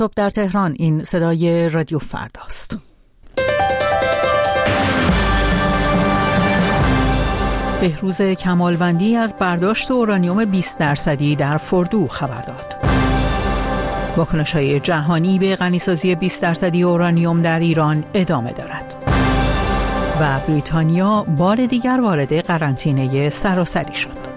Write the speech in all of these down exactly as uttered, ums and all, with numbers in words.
صبح در تهران، این صدای رادیو فرداست. بهروز کمالوندی از برداشت اورانیوم بیست درصدی در فردو خبر داد. واکنش‌های جهانی به غنیسازی بیست درصدی اورانیوم در ایران ادامه دارد. و بریتانیا بار دیگر وارد قرنطینه سراسری شد.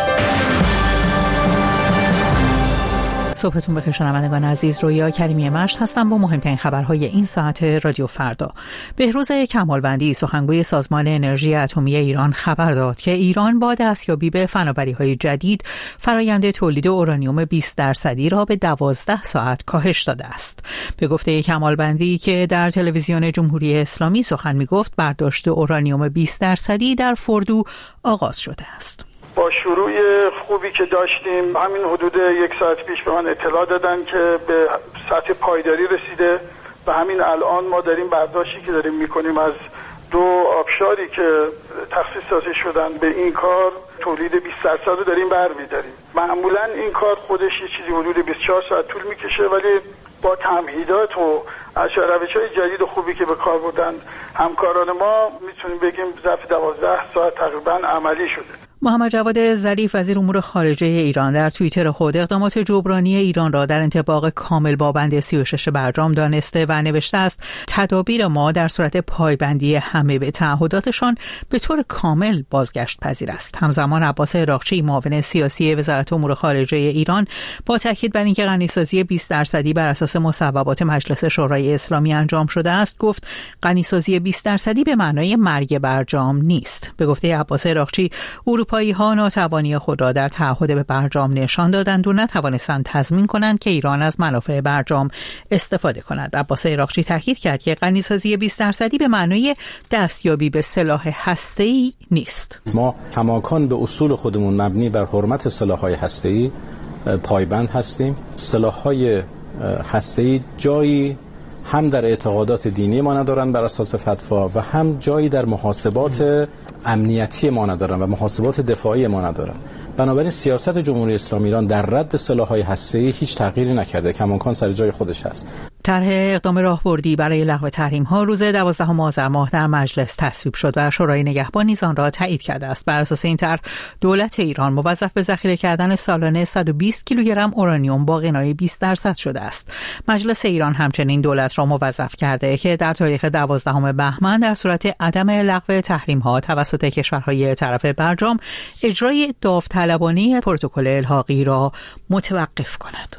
صبحتون بخیر شنوندگان عزیز، رویا کریمی مشت هستم با مهمترین خبرهای این ساعت رادیو فردا. بهروز کمالوندی سخنگوی سازمان انرژی اتمی ایران خبر داد که ایران با دستیابی به فناوری‌های جدید فرآیند تولید اورانیوم بیست درصدی را به دوازده ساعت کاهش داده است. به گفته کمالوندی که در تلویزیون جمهوری اسلامی سخن می‌گفت، برداشت اورانیوم بیست درصدی در فردو آغاز شده است. با شروع خوبی که داشتیم، همین حدود یک ساعت پیش به من اطلاع دادن که به سطح پایداری رسیده و همین الان ما داریم برداشتی که داریم میکنیم از دو آبشاری که تخصیص داده شدن به این کار، تولید بیست درصد رو داریم برمی‌داریم. معمولا این کار خودش یه چیزی حدود بیست و چهار ساعت طول میکشه، ولی با تمهیدات و روش‌های جدید و خوبی که به کار بردن همکاران ما، میتونیم بگیم ظرف دوازده ساعت تقریبا عملی شده. محمد جواد ظریف وزیر امور خارجه ایران در توییتر خود اقدامات جبرانی ایران را در انطباق کامل با بند سی و شش برجام دانسته و نوشته است تدابیر ما در صورت پایبندی همه به تعهداتشان به طور کامل بازگشت پذیر است. همزمان عباس عراقچی معاون سیاسی وزارت امور خارجه ایران با تاکید بر اینکه غنیسازی بیست درصدی بر اساس مصوبات مجلس شورای اسلامی انجام شده است گفت غنیسازی بیست درصدی به معنای مرگ برجام نیست. به گفته عباس عراقچی، اروپایی ها ناتوانی خود را در تعهد به برجام نشان دادند و نتوانستند تضمین کنند که ایران از منافع برجام استفاده کند. عباس عراقچی تاکید کرد که غنیسازی بیست درصدی به معنای دستیابی به سلاح هسته‌ای نیست. ما کماکان به اصول خودمون مبنی بر حرمت سلاح‌های هسته‌ای پایبند هستیم. سلاح‌های هسته‌ای جایی هم در اعتقادات دینی ما ندارن بر اساس فتوا و هم جایی در محاسبات امنیتی ما ندارن و محاسبات دفاعی ما ندارن. بنابراین سیاست جمهوری اسلامی ایران در رد سلاح‌های هسته‌ای هیچ تغییری نکرده، کماکان سر جای خودش هست. طرح اقدام راهبردی برای لغو تحریم‌ها روز دوازدهم آذر ماه در مجلس تصویب شد و شورای نگهبان نیز آن را تایید کرده است. بر اساس این طرح دولت ایران موظف به ذخیره کردن سالانه صد و بیست کیلوگرم اورانیوم با غنای بیست درصد شده است. مجلس ایران همچنین دولت را موظف کرده که در تاریخ دوازدهم بهمن در صورت عدم لغو تحریم‌ها توسط کشورهای طرف برجام اجرای داوطلبانه پروتکل الحاقی را متوقف کند.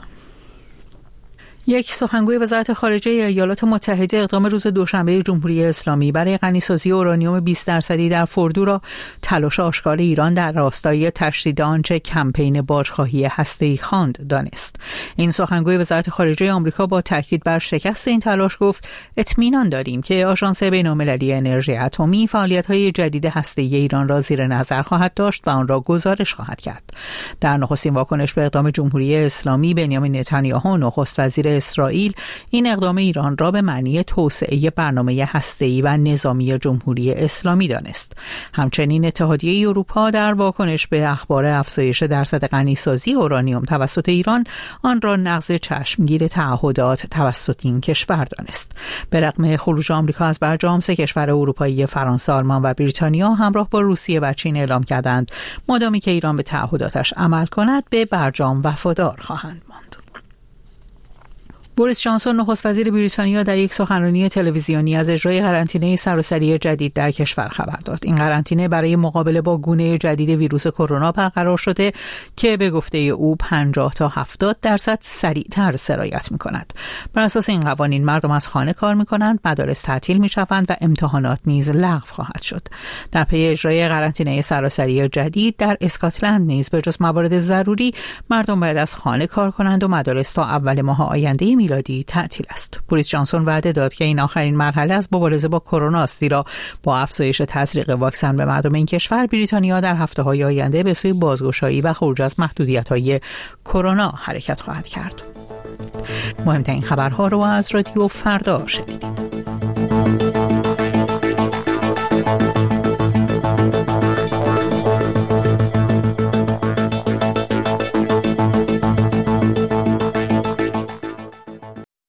یک سخنگوی وزارت خارجه ایالات متحده اقدام روز دوشنبه جمهوری اسلامی برای غنیسازی اورانیوم بیست درصدی در فردو را تلاش آشکار ایران در راستای تشدید آنچه کمپین باجخواهی هسته‌ای خواند دانست. این سخنگوی وزارت خارجه آمریکا با تاکید بر شکست این تلاش گفت اطمینان داریم که آژانس بین‌المللی انرژی اتمی فعالیت‌های جدید هسته‌ای ایران را زیر نظر خواهد داشت و آن را گزارش خواهد کرد. در نخستین واکنش به اقدام جمهوری اسلامی، بنیامین نتانیاهو نخست وزیر اسرائیل این اقدام ایران را به معنی توسعه برنامه هسته‌ای و نظامی جمهوری اسلامی دانست. همچنین اتحادیه اروپا در واکنش به اخبار افزایش درصد غنیسازی اورانیوم توسط ایران آن را نقض چشمگیر تعهدات توسط این کشور دانست. به رغم خروج آمریکا از برجام، سه کشور اروپایی فرانسه، آلمان و بریتانیا همراه با روسیه و چین اعلام کردند مادامی که ایران به تعهداتش عمل کند به برجام وفادار خواهند ماند. بوریس جانسون نخست وزیر بریتانیا در یک سخنرانی تلویزیونی از اجرای قرنطینه سراسری جدید در کشور خبر داد. این قرنطینه برای مقابله با گونه جدید ویروس کرونا برقرار شده که به گفته او پنجاه تا هفتاد درصد سریعتر سرایت می‌کند. بر اساس این قوانین مردم از خانه کار می‌کنند، مدارس تعطیل می‌شوند و امتحانات نیز لغو خواهد شد. در پی اجرای قرنطینه سراسری جدید در اسکاتلند نیز به جز موارد ضروری مردم باید از خانه کار کنند و مدارس تا اول ماه آینده میلادی تعطیل است. بوریس جانسون وعده داد که این آخرین مرحله از مبارزه با کرونا است، زیرا با افزایش تزریق واکسن به مردم این کشور، بریتانیا در هفته‌های آینده به سوی بازگشایی و خروج از محدودیت‌های کرونا حرکت خواهد کرد. مهمترین خبرها رو از رادیو فردا شنیدید.